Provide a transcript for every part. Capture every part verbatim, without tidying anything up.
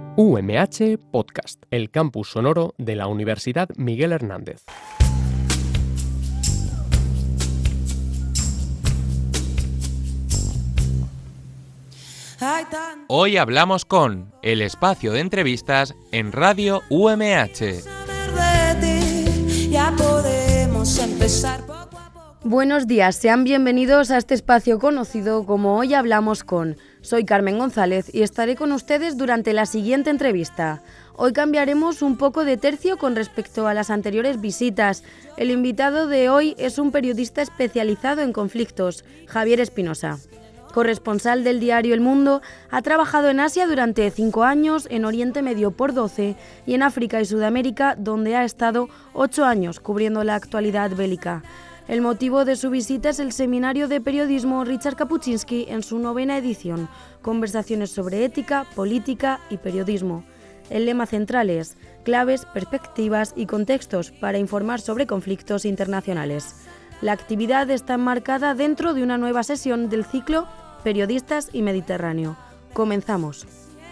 U M H Podcast, el campus sonoro de la Universidad Miguel Hernández. Hoy hablamos con el espacio de entrevistas en Radio U M H. Buenos días, sean bienvenidos a este espacio conocido como Hoy Hablamos Con. Soy Carmen González y estaré con ustedes durante la siguiente entrevista. Hoy cambiaremos un poco de tercio con respecto a las anteriores visitas. El invitado de hoy es un periodista especializado en conflictos, Javier Espinosa. Corresponsal del diario El Mundo, ha trabajado en Asia durante cinco años, en Oriente Medio por doce y en África y Sudamérica, donde ha estado ocho años cubriendo la actualidad bélica. El motivo de su visita es el seminario de periodismo Richard Kapuscinski en su novena edición, Conversaciones sobre ética, política y periodismo. El lema central es claves, perspectivas y contextos para informar sobre conflictos internacionales. La actividad está enmarcada dentro de una nueva sesión del ciclo Periodistas y Mediterráneo. Comenzamos.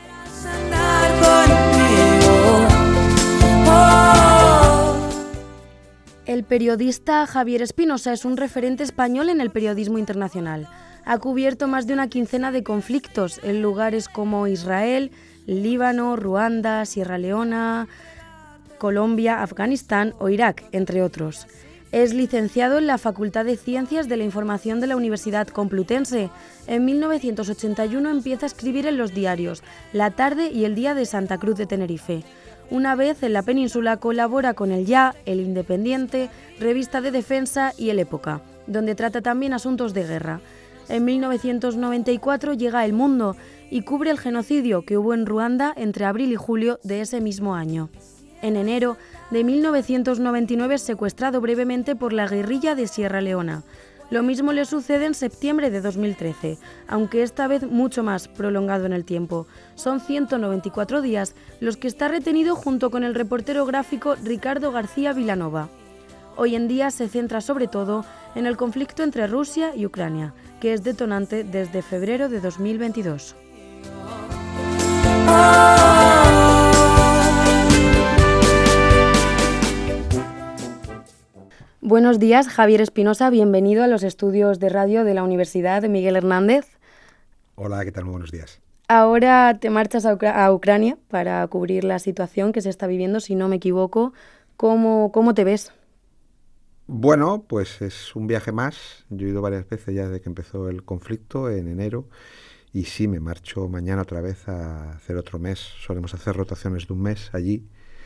El periodista Javier Espinosa es un referente español en el periodismo internacional. Ha cubierto más de una quincena de conflictos en lugares como Israel, Líbano, Ruanda, Sierra Leona, Colombia, Afganistán o Irak, entre otros. Es licenciado en la Facultad de Ciencias de la Información de la Universidad Complutense. En mil novecientos ochenta y uno empieza a escribir en los diarios La Tarde y El Día de Santa Cruz de Tenerife. Una vez en la península colabora con El Ya, El Independiente, Revista de Defensa y El Época, donde trata también asuntos de guerra. En mil novecientos noventa y cuatro llega a El Mundo y cubre el genocidio que hubo en Ruanda entre abril y julio de ese mismo año. En enero de mil novecientos noventa y nueve es secuestrado brevemente por la guerrilla de Sierra Leona. Lo mismo le sucede en septiembre de dos mil trece, aunque esta vez mucho más prolongado en el tiempo. Son ciento noventa y cuatro días los que está retenido junto con el reportero gráfico Ricardo García Vilanova. Hoy en día se centra sobre todo en el conflicto entre Rusia y Ucrania, que es detonante desde febrero de dos mil veintidós. Buenos días, Javier Espinosa, bienvenido a los estudios de radio de la Universidad Miguel Hernández. Hola, ¿qué tal? Muy buenos días. Ahora te marchas a, Ucra- a Ucrania para cubrir la situación que se está viviendo, si no me equivoco. ¿Cómo, cómo te ves? Bueno, pues es un viaje más. Yo he ido varias veces ya desde que empezó el conflicto en enero y sí, me marcho mañana otra vez a hacer otro mes. Solemos hacer rotaciones de un mes allí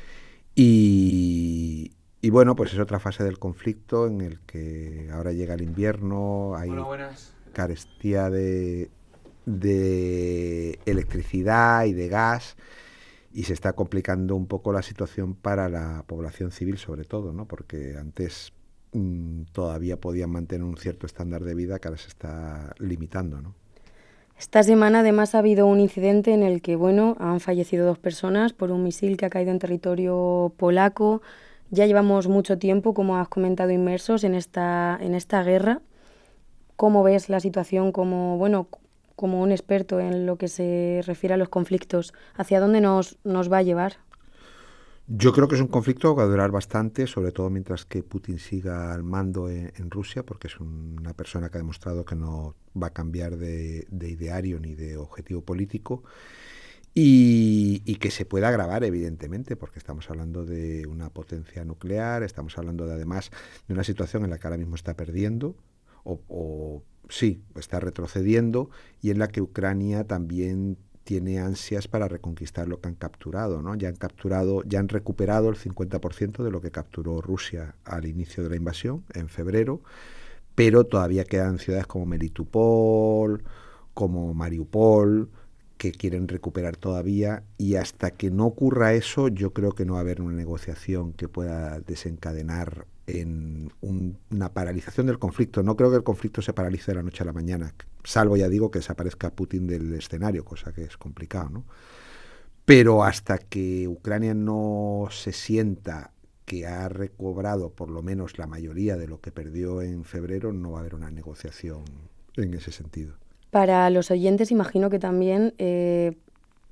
y... Y bueno, pues es otra fase del conflicto en el que ahora llega el invierno, hay Hola, carestía de, de electricidad y de gas y se está complicando un poco la situación para la población civil sobre todo, ¿no? Porque antes mmm, todavía podían mantener un cierto estándar de vida que ahora se está limitando, ¿no? Esta semana además ha habido un incidente en el que, bueno, han fallecido dos personas por un misil que ha caído en territorio polaco. Ya llevamos mucho tiempo, como has comentado, inmersos en esta, en esta guerra. ¿Cómo ves la situación como, bueno, como un experto en lo que se refiere a los conflictos? ¿Hacia dónde nos, nos va a llevar? Yo creo que es un conflicto que va a durar bastante, sobre todo mientras que Putin siga al mando en, en Rusia, porque es un, una persona que ha demostrado que no va a cambiar de, de ideario ni de objetivo político. Y, y que se pueda agravar, evidentemente, porque estamos hablando de una potencia nuclear, estamos hablando de, además de una situación en la que ahora mismo está perdiendo, o, o sí, está retrocediendo, y en la que Ucrania también tiene ansias para reconquistar lo que han capturado, ¿no? Ya han capturado, ya han recuperado el cincuenta por ciento de lo que capturó Rusia al inicio de la invasión, en febrero, pero todavía quedan ciudades como Melitopol, como Mariupol, que quieren recuperar todavía, y hasta que no ocurra eso yo creo que no va a haber una negociación que pueda desencadenar en un, una paralización del conflicto. No creo que el conflicto se paralice de la noche a la mañana, salvo, ya digo, que desaparezca Putin del escenario, cosa que es complicado, ¿no? Pero hasta que Ucrania no se sienta que ha recobrado por lo menos la mayoría de lo que perdió en febrero, no va a haber una negociación en ese sentido. Para los oyentes imagino que también eh,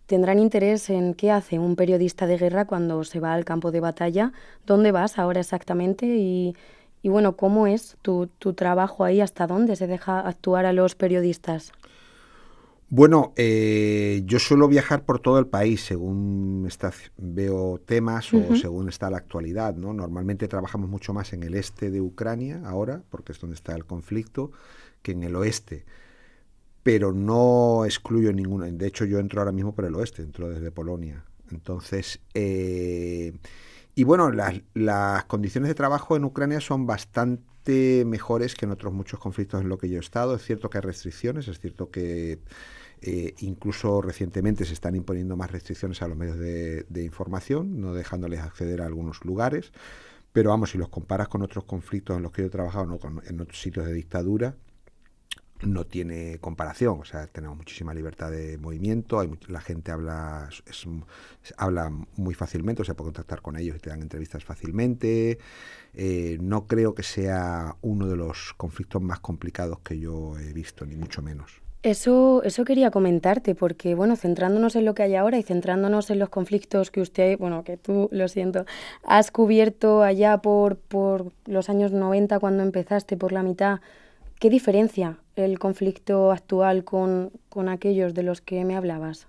tendrán interés en qué hace un periodista de guerra cuando se va al campo de batalla, dónde vas ahora exactamente y, y bueno, cómo es tu, tu trabajo ahí, hasta dónde se deja actuar a los periodistas. Bueno, eh, yo suelo viajar por todo el país según está, veo temas o uh-huh. según está la actualidad, ¿no? Normalmente trabajamos mucho más en el este de Ucrania ahora, porque es donde está el conflicto, que en el oeste. Pero no excluyo ninguno. De hecho, yo entro ahora mismo por el oeste, entro desde Polonia. Entonces, eh, y bueno, las, las condiciones de trabajo en Ucrania son bastante mejores que en otros muchos conflictos en los que yo he estado. Es cierto que hay restricciones, es cierto que eh, incluso recientemente se están imponiendo más restricciones a los medios de, de información, no dejándoles acceder a algunos lugares. Pero vamos, si los comparas con otros conflictos en los que yo he trabajado, no, con, en otros sitios de dictadura, no tiene comparación. O sea, tenemos muchísima libertad de movimiento, hay much- la gente habla es, habla muy fácilmente, o sea, puede contactar con ellos y te dan entrevistas fácilmente. Eh, no creo que sea uno de los conflictos más complicados que yo he visto, ni mucho menos. Eso, eso quería comentarte, porque bueno, centrándonos en lo que hay ahora y centrándonos en los conflictos que usted, bueno, que tú, lo siento, has cubierto allá por, por los años noventa cuando empezaste, por la mitad, ¿qué diferencia el conflicto actual con, con aquellos de los que me hablabas?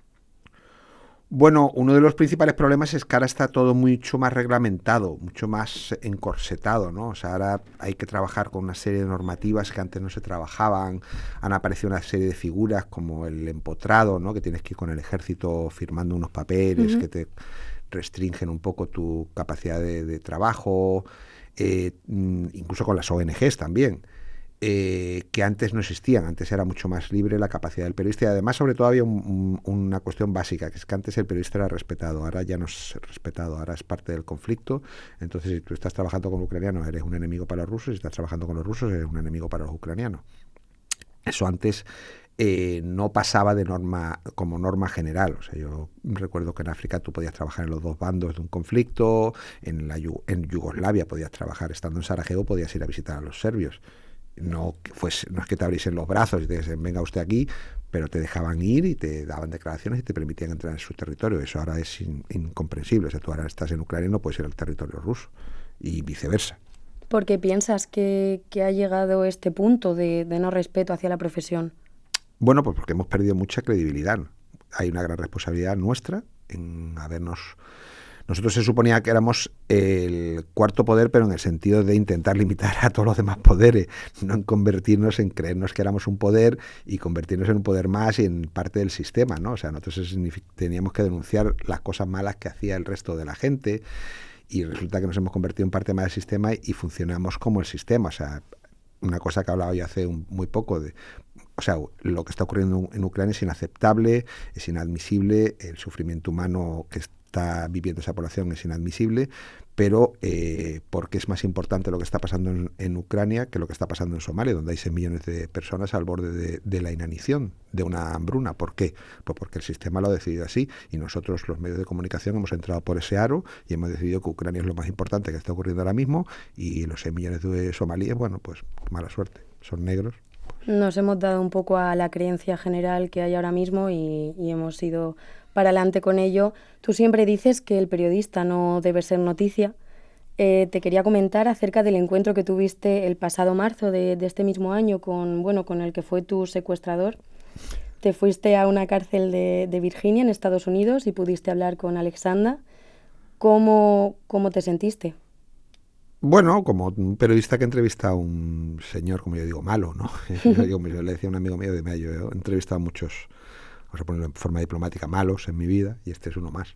Bueno, uno de los principales problemas es que ahora está todo mucho más reglamentado, mucho más encorsetado, ¿no? O sea, ahora hay que trabajar con una serie de normativas que antes no se trabajaban. Han aparecido una serie de figuras como el empotrado, ¿no? Que tienes que ir con el ejército firmando unos papeles uh-huh. que te restringen un poco tu capacidad de, de trabajo, eh, incluso con las O N Ges también. Eh, que antes no existían, antes era mucho más libre la capacidad del periodista y además sobre todo había un, un, una cuestión básica, que es que antes el periodista era respetado, ahora ya no es respetado, ahora es parte del conflicto. Entonces si tú estás trabajando con los ucranianos eres un enemigo para los rusos, si estás trabajando con los rusos eres un enemigo para los ucranianos. Eso antes eh, no pasaba de norma como norma general. O sea, yo recuerdo que en África tú podías trabajar en los dos bandos de un conflicto, en, la, en Yugoslavia podías trabajar, estando en Sarajevo podías ir a visitar a los serbios. No, pues, no es que te abriesen los brazos y te dicen, venga usted aquí, pero te dejaban ir y te daban declaraciones y te permitían entrar en su territorio. Eso ahora es in, incomprensible. O sea, tú ahora estás en Ucrania y no puedes ir al territorio ruso y viceversa. ¿Por qué piensas que, que ha llegado este punto de, de no respeto hacia la profesión? Bueno, pues porque hemos perdido mucha credibilidad. Hay una gran responsabilidad nuestra en habernos... Nosotros se suponía que éramos el cuarto poder, pero en el sentido de intentar limitar a todos los demás poderes, no en convertirnos en creernos que éramos un poder y convertirnos en un poder más y en parte del sistema, ¿no? O sea, nosotros teníamos que denunciar las cosas malas que hacía el resto de la gente y resulta que nos hemos convertido en parte más del sistema y funcionamos como el sistema. O sea, una cosa que hablaba yo hace un, muy poco de... O sea, lo que está ocurriendo en Ucrania es inaceptable, es inadmisible, el sufrimiento humano que está viviendo esa población es inadmisible, pero eh, porque es más importante lo que está pasando en, en Ucrania que lo que está pasando en Somalia, donde hay seis millones de personas al borde de, de la inanición, de una hambruna. ¿Por qué? Pues porque el sistema lo ha decidido así y nosotros, los medios de comunicación, hemos entrado por ese aro y hemos decidido que Ucrania es lo más importante que está ocurriendo ahora mismo y los seis millones de somalíes, bueno, pues mala suerte, son negros. Nos hemos dado un poco a la creencia general que hay ahora mismo y, y hemos ido para adelante con ello. Tú siempre dices que el periodista no debe ser noticia. Eh, te quería comentar acerca del encuentro que tuviste el pasado marzo de, de este mismo año con, bueno, con el que fue tu secuestrador. Te fuiste a una cárcel de, de Virginia, en Estados Unidos, y pudiste hablar con Alexandra. ¿Cómo, cómo te sentiste? Bueno, como un periodista que entrevista a un señor, como yo digo, malo, ¿no? Yo, digo, yo le decía a un amigo mío, de mira, yo he entrevistado a muchos, vamos a ponerlo en forma diplomática, malos en mi vida, y este es uno más.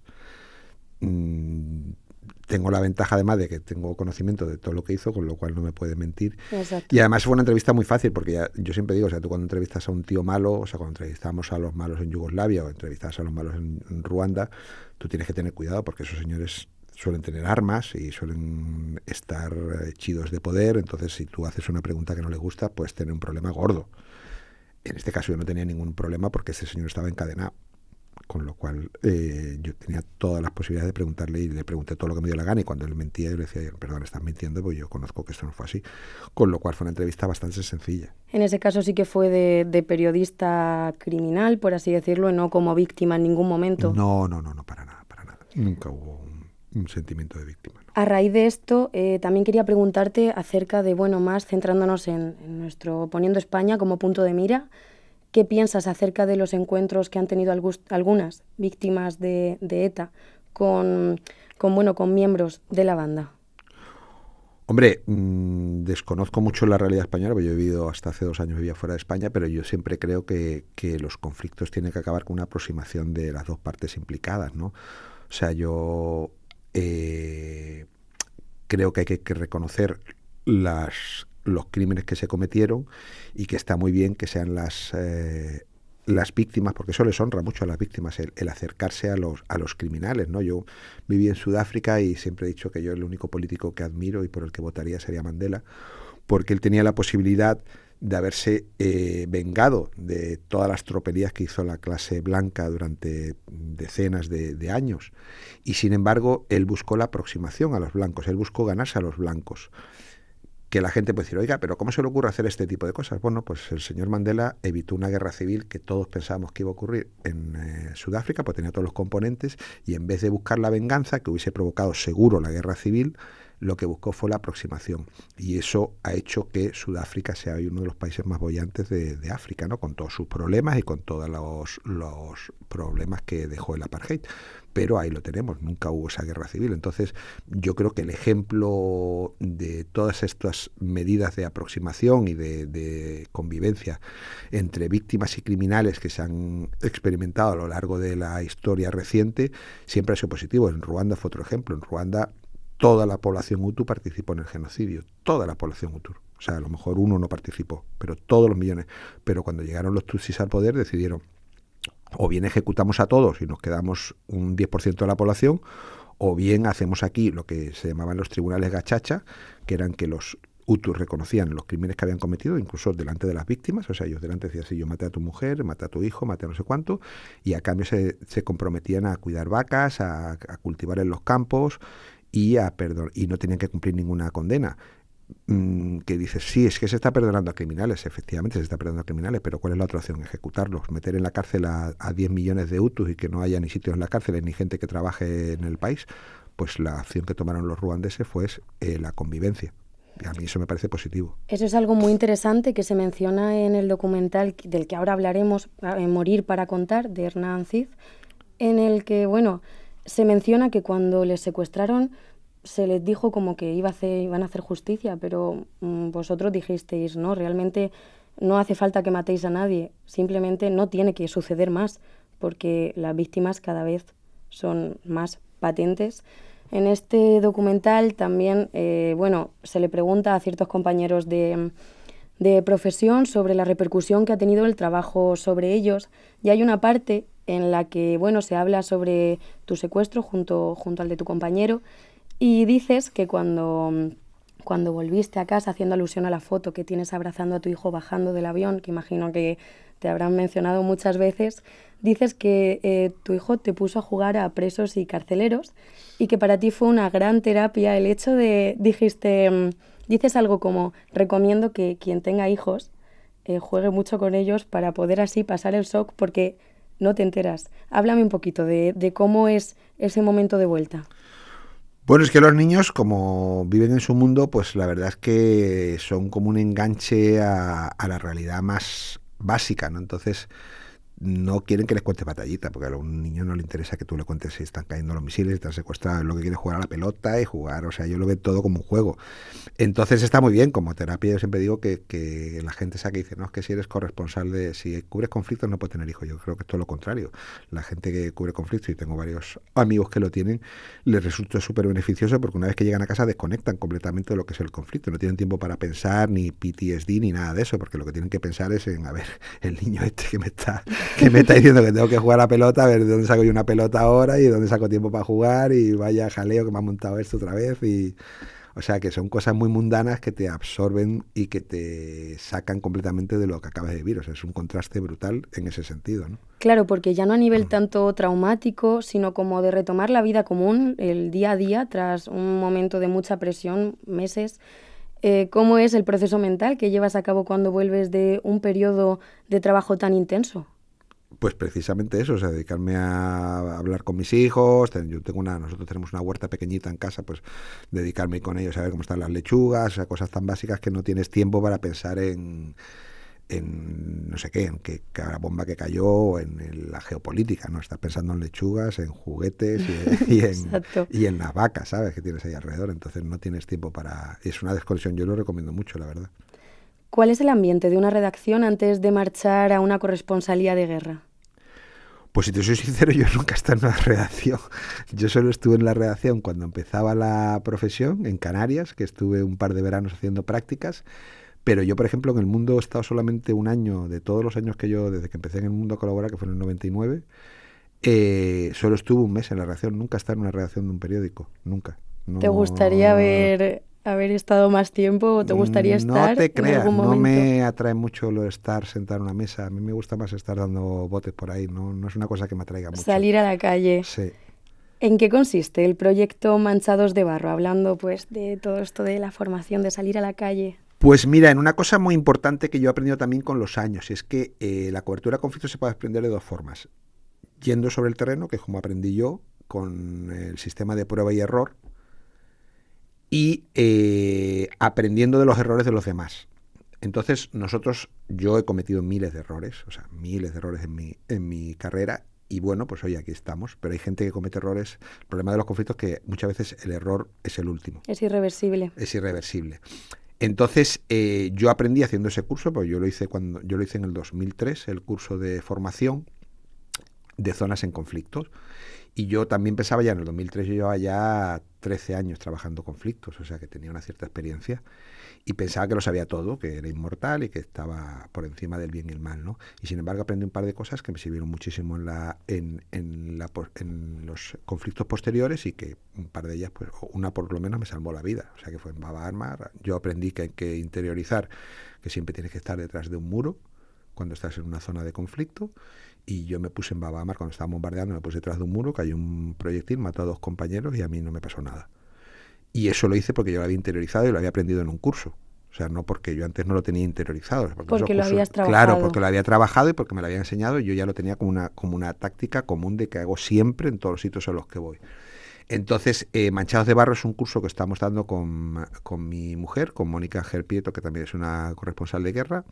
Mm, tengo la ventaja además de que tengo conocimiento de todo lo que hizo, con lo cual no me puede mentir. Exacto. Y además fue una entrevista muy fácil, porque ya, yo siempre digo, o sea, tú cuando entrevistas a un tío malo, o sea, cuando entrevistamos a los malos en Yugoslavia o entrevistas a los malos en, en Ruanda, tú tienes que tener cuidado porque esos señores suelen tener armas y suelen estar chidos de poder, entonces si tú haces una pregunta que no le gusta, puedes tener un problema gordo. En este caso yo no tenía ningún problema porque este señor estaba encadenado. Con lo cual eh, yo tenía todas las posibilidades de preguntarle y le pregunté todo lo que me dio la gana, y cuando él mentía yo le decía, perdón, estás mintiendo, pues yo conozco que esto no fue así. Con lo cual fue una entrevista bastante sencilla. En ese caso sí que fue de, de periodista criminal, por así decirlo, y no como víctima en ningún momento. No, no, no, no, para nada, para nada. Nunca hubo un, un sentimiento de víctima. ¿No? A raíz de esto, eh, también quería preguntarte acerca de, bueno, más centrándonos en, en nuestro, poniendo España como punto de mira, ¿qué piensas acerca de los encuentros que han tenido algus, algunas víctimas de, de ETA con, con, bueno, con miembros de la banda? Hombre, mmm, desconozco mucho la realidad española, porque yo he vivido hasta hace dos años, vivía fuera de España, pero yo siempre creo que, que los conflictos tienen que acabar con una aproximación de las dos partes implicadas, ¿no? O sea, yo eh, creo que hay que, que reconocer las, los crímenes que se cometieron y que está muy bien que sean las... Eh, las víctimas, porque eso les honra mucho a las víctimas, el, el acercarse a los a los criminales, ¿no? Yo viví en Sudáfrica y siempre he dicho que yo el único político que admiro y por el que votaría sería Mandela, porque él tenía la posibilidad de haberse eh, vengado de todas las tropelías que hizo la clase blanca durante decenas de, de años, y sin embargo él buscó la aproximación a los blancos, él buscó ganarse a los blancos. Que la gente puede decir, oiga, pero ¿cómo se le ocurre hacer este tipo de cosas? Bueno, pues el señor Mandela evitó una guerra civil que todos pensábamos que iba a ocurrir en eh, Sudáfrica, pues tenía todos los componentes, y en vez de buscar la venganza, que hubiese provocado seguro la guerra civil, lo que buscó fue la aproximación. Y eso ha hecho que Sudáfrica sea hoy uno de los países más bollantes de, de África, ¿no? Con todos sus problemas y con todos los, los problemas que dejó el apartheid. Pero ahí lo tenemos, nunca hubo esa guerra civil. Entonces yo creo que el ejemplo de todas estas medidas de aproximación y de, de convivencia entre víctimas y criminales que se han experimentado a lo largo de la historia reciente siempre ha sido positivo. En Ruanda fue otro ejemplo. En Ruanda toda la población hutu participó en el genocidio, toda la población hutu. O sea, a lo mejor uno no participó, pero todos los millones. Pero cuando llegaron los tutsis al poder decidieron, o bien ejecutamos a todos y nos quedamos un diez por ciento de la población, o bien hacemos aquí lo que se llamaban los tribunales gachacha, que eran que los hutus reconocían los crímenes que habían cometido, incluso delante de las víctimas. O sea, ellos delante decían, sí, yo maté a tu mujer, maté a tu hijo, maté a no sé cuánto, y a cambio se, se comprometían a cuidar vacas, a, a cultivar en los campos y a perdón, y no tenían que cumplir ninguna condena. Que dices, sí, es que se está perdonando a criminales, efectivamente se está perdonando a criminales, pero ¿cuál es la otra opción? Ejecutarlos, meter en la cárcel a, a diez millones de hutus y que no haya ni sitios en la cárcel ni gente que trabaje en el país. Pues la opción que tomaron los ruandeses fue eh, la convivencia, y a mí eso me parece positivo. Eso es algo muy interesante que se menciona en el documental del que ahora hablaremos, Morir para contar, de Hernán Cid, en el que, bueno, se menciona que cuando les secuestraron se les dijo como que iba a hacer, iban a hacer justicia, pero mmm, vosotros dijisteis, no, realmente no hace falta que matéis a nadie, simplemente no tiene que suceder más, porque las víctimas cada vez son más patentes. En este documental también, eh, bueno, se le pregunta a ciertos compañeros de, de profesión sobre la repercusión que ha tenido el trabajo sobre ellos, y hay una parte en la que, bueno, se habla sobre tu secuestro junto, junto al de tu compañero. Y dices que cuando, cuando volviste a casa, haciendo alusión a la foto que tienes abrazando a tu hijo bajando del avión, que imagino que te habrán mencionado muchas veces, dices que eh, tu hijo te puso a jugar a presos y carceleros y que para ti fue una gran terapia el hecho de, dijiste, dices algo como, recomiendo que quien tenga hijos eh, juegue mucho con ellos para poder así pasar el shock porque no te enteras. Háblame un poquito de, de cómo es ese momento de vuelta. Bueno, es que los niños, como viven en su mundo, pues la verdad es que son como un enganche a, a la realidad más básica, ¿no? Entonces, no quieren que les cuentes batallita, porque a un niño no le interesa que tú le cuentes si están cayendo los misiles, si están secuestrados, lo que quiere es jugar a la pelota y jugar, o sea, yo lo veo todo como un juego. Entonces está muy bien, como terapia yo siempre digo que, que la gente saca y dice, no, es que si eres corresponsal de, si cubres conflictos no puedes tener hijos. Yo creo que es todo lo contrario. La gente que cubre conflictos, y tengo varios amigos que lo tienen, les resulta súper beneficioso porque una vez que llegan a casa desconectan completamente de lo que es el conflicto, no tienen tiempo para pensar, ni P T S D, ni nada de eso, porque lo que tienen que pensar es en, a ver, el niño este que me está... que me está diciendo que tengo que jugar a la pelota, a ver de dónde saco yo una pelota ahora y de dónde saco tiempo para jugar y vaya jaleo que me ha montado esto otra vez. Y O sea, que son cosas muy mundanas que te absorben y que te sacan completamente de lo que acabas de vivir. O sea, es un contraste brutal en ese sentido, ¿no? Claro, porque ya no a nivel tanto traumático, sino como de retomar la vida común, el día a día, tras un momento de mucha presión, meses. Eh, ¿Cómo es el proceso mental que llevas a cabo cuando vuelves de un periodo de trabajo tan intenso? Pues precisamente eso, o sea, dedicarme a hablar con mis hijos. Yo tengo una, nosotros tenemos una huerta pequeñita en casa, pues dedicarme con ellos a ver cómo están las lechugas, o sea, cosas tan básicas que no tienes tiempo para pensar en, en no sé qué, en qué la bomba que cayó, o en el, la geopolítica, ¿no? Estás pensando en lechugas, en juguetes y, y, en, y en las vacas, ¿sabes? Que tienes ahí alrededor, entonces no tienes tiempo para... Es una desconexión, yo lo recomiendo mucho, la verdad. ¿Cuál es el ambiente de una redacción antes de marchar a una corresponsalía de guerra? Pues si te soy sincero, yo nunca he estado en una redacción. Yo solo estuve en la redacción cuando empezaba la profesión, en Canarias, que estuve un par de veranos haciendo prácticas, pero yo, por ejemplo, en el mundo he estado solamente un año, de todos los años que yo, desde que empecé en el mundo a colaborar, que fue en el noventa y nueve, eh, solo estuve un mes en la redacción, nunca he estado en una redacción de un periódico, nunca. No, ¿Te gustaría haber... haber estado más tiempo o te gustaría estar no te creas, en algún momento? No me atrae mucho lo de estar sentado en una mesa. A mí me gusta más estar dando botes por ahí. No, no es una cosa que me atraiga mucho. Salir a la calle. Sí. ¿En qué consiste el proyecto Manchados de Barro? Hablando pues de todo esto de la formación, de salir a la calle. Pues mira, en una cosa muy importante que yo he aprendido también con los años, es que eh, la cobertura de conflictos se puede aprender de dos formas. Yendo sobre el terreno, que es como aprendí yo, con el sistema de prueba y error, y eh, aprendiendo de los errores de los demás. Entonces, nosotros, yo he cometido miles de errores, o sea, miles de errores en mi, en mi carrera, y bueno, pues hoy aquí estamos, pero hay gente que comete errores. El problema de los conflictos es que muchas veces el error es el último. Es irreversible. Es irreversible. Entonces, eh, yo aprendí haciendo ese curso, pues yo lo hice cuando yo lo hice en el dos mil tres, el curso de formación de zonas en conflictos. Y yo también pensaba ya en el dos mil tres, yo llevaba ya trece años trabajando conflictos, o sea que tenía una cierta experiencia y pensaba que lo sabía todo, que era inmortal y que estaba por encima del bien y el mal, ¿no? Y sin embargo aprendí un par de cosas que me sirvieron muchísimo en, la, en, en, la, en los conflictos posteriores y que un par de ellas, pues una por lo menos me salvó la vida, o sea que fue en Baba Armar. Yo aprendí que hay que interiorizar, que siempre tienes que estar detrás de un muro cuando estás en una zona de conflicto. Y yo me puse en Baba Amar cuando estaba bombardeando, me puse detrás de un muro, cayó un proyectil, mató a dos compañeros y a mí no me pasó nada. Y eso lo hice porque yo lo había interiorizado y lo había aprendido en un curso. O sea, no porque yo antes no lo tenía interiorizado. Porque, porque lo cursos, habías trabajado. Claro, porque lo había trabajado y porque me lo había enseñado y yo ya lo tenía como una, como una táctica común de que hago siempre en todos los sitios a los que voy. Entonces, eh, Manchados de Barro es un curso que estamos dando con, con mi mujer, con Mónica Gerpieto, que también es una corresponsal de guerra,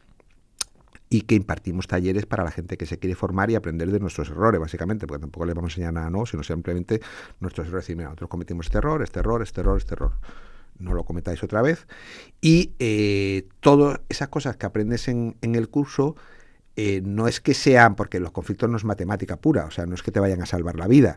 y que impartimos talleres para la gente que se quiere formar y aprender de nuestros errores, básicamente, porque tampoco les vamos a enseñar nada nuevo, sino simplemente nuestros errores. Decir, mira, nosotros cometimos este error, este error, este error, este error. No lo cometáis otra vez. Y eh, todas esas cosas que aprendes en, en el curso eh, no es que sean, porque los conflictos no es matemática pura, o sea, no es que te vayan a salvar la vida,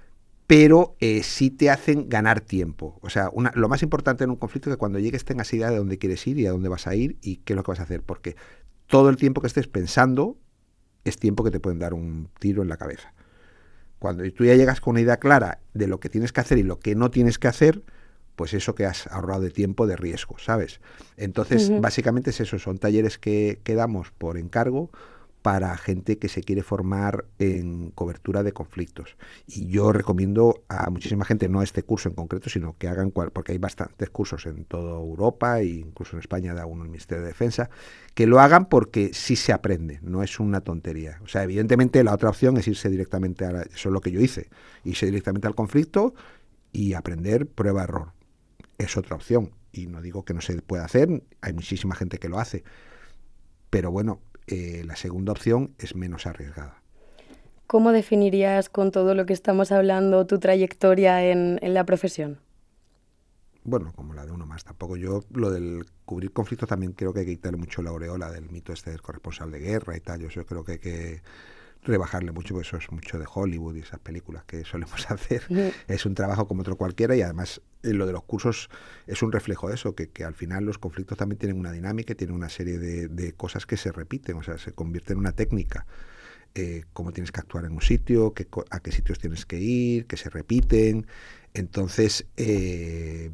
pero eh, sí te hacen ganar tiempo. O sea, una, lo más importante en un conflicto es que cuando llegues tengas idea de dónde quieres ir y a dónde vas a ir y qué es lo que vas a hacer, porque todo el tiempo que estés pensando es tiempo que te pueden dar un tiro en la cabeza. Cuando tú ya llegas con una idea clara de lo que tienes que hacer y lo que no tienes que hacer, pues eso que has ahorrado de tiempo, de riesgo, ¿sabes? Entonces, uh-huh. básicamente es eso, son talleres que, que damos por encargo para gente que se quiere formar en cobertura de conflictos. Y yo recomiendo a muchísima gente, no este curso en concreto, sino que hagan, cual, porque hay bastantes cursos en toda Europa e incluso en España da uno el Ministerio de Defensa, que lo hagan porque sí se aprende, no es una tontería. O sea, evidentemente la otra opción es irse directamente a la, eso es lo que yo hice, irse directamente al conflicto y aprender prueba-error. Es otra opción. Y no digo que no se pueda hacer, hay muchísima gente que lo hace. Pero bueno, Eh, la segunda opción es menos arriesgada. ¿Cómo definirías con todo lo que estamos hablando tu trayectoria en, en la profesión? Bueno, como la de uno más. Tampoco yo, lo del cubrir conflictos también creo que hay que quitarle mucho la aureola del mito este del corresponsal de guerra y tal. Yo creo que hay que rebajarle mucho, porque eso es mucho de Hollywood y esas películas que solemos hacer. Mm. Es un trabajo como otro cualquiera y además eh, lo de los cursos es un reflejo de eso, que, que al final los conflictos también tienen una dinámica y tienen una serie de, de cosas que se repiten, o sea, se convierte en una técnica. Eh, cómo tienes que actuar en un sitio, qué, a qué sitios tienes que ir, que se repiten. Entonces, eh,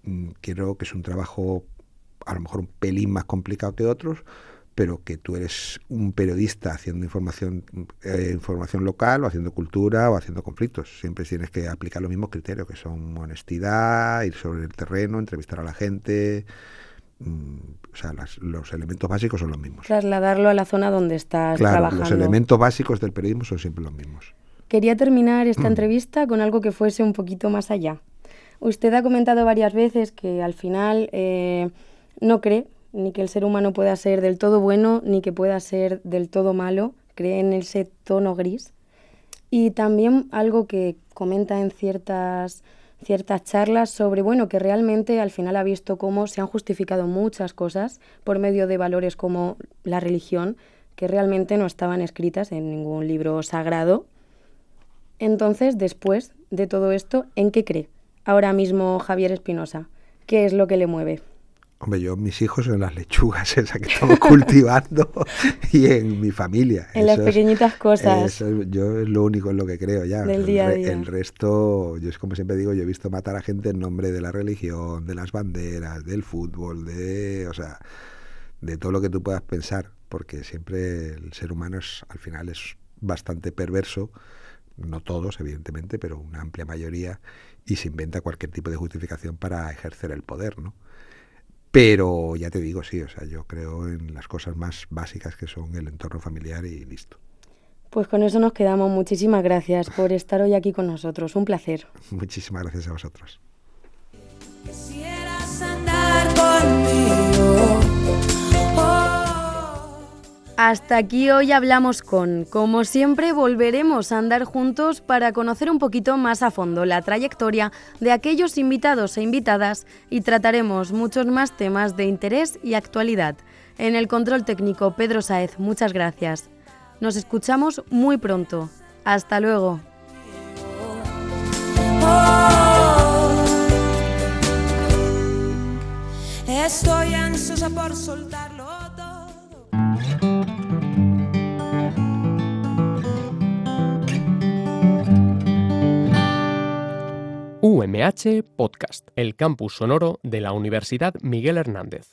creo que es un trabajo a lo mejor un pelín más complicado que otros, pero que tú eres un periodista haciendo información eh, información local o haciendo cultura o haciendo conflictos. Siempre tienes que aplicar los mismos criterios, que son honestidad, ir sobre el terreno, entrevistar a la gente. Mm, o sea, las, los elementos básicos son los mismos. Trasladarlo a la zona donde estás claro, trabajando. Los elementos básicos del periodismo son siempre los mismos. Quería terminar esta entrevista con algo que fuese un poquito más allá. Usted ha comentado varias veces que al final eh, no cree ni que el ser humano pueda ser del todo bueno, ni que pueda ser del todo malo, cree en ese tono gris. Y también algo que comenta en ciertas, ciertas charlas sobre, bueno, que realmente al final ha visto cómo se han justificado muchas cosas por medio de valores como la religión, que realmente no estaban escritas en ningún libro sagrado. Entonces, después de todo esto, ¿en qué cree ahora mismo Javier Espinosa? ¿Qué es lo que le mueve? Hombre, yo, mis hijos son las lechugas esas que estamos cultivando y en mi familia. En eso las pequeñitas es, cosas. Eso, yo es lo único en lo que creo ya. Del día a día. El, el resto, yo es como siempre digo, yo he visto matar a gente en nombre de la religión, de las banderas, del fútbol, de, o sea, de todo lo que tú puedas pensar, porque siempre el ser humano es, al final es bastante perverso, no todos, evidentemente, pero una amplia mayoría, y se inventa cualquier tipo de justificación para ejercer el poder, ¿no? Pero ya te digo, sí, o sea, yo creo en las cosas más básicas que son el entorno familiar y listo. Pues con eso nos quedamos. Muchísimas gracias por estar hoy aquí con nosotros. Un placer. Muchísimas gracias a vosotros. Quisieras andar conmigo. Hasta aquí hoy hablamos con. Como siempre, volveremos a andar juntos para conocer un poquito más a fondo la trayectoria de aquellos invitados e invitadas y trataremos muchos más temas de interés y actualidad. En el control técnico, Pedro Sáez, muchas gracias. Nos escuchamos muy pronto. Hasta luego. Estoy ansiosa por soltarlo todo. U M H Podcast, el campus sonoro de la Universidad Miguel Hernández.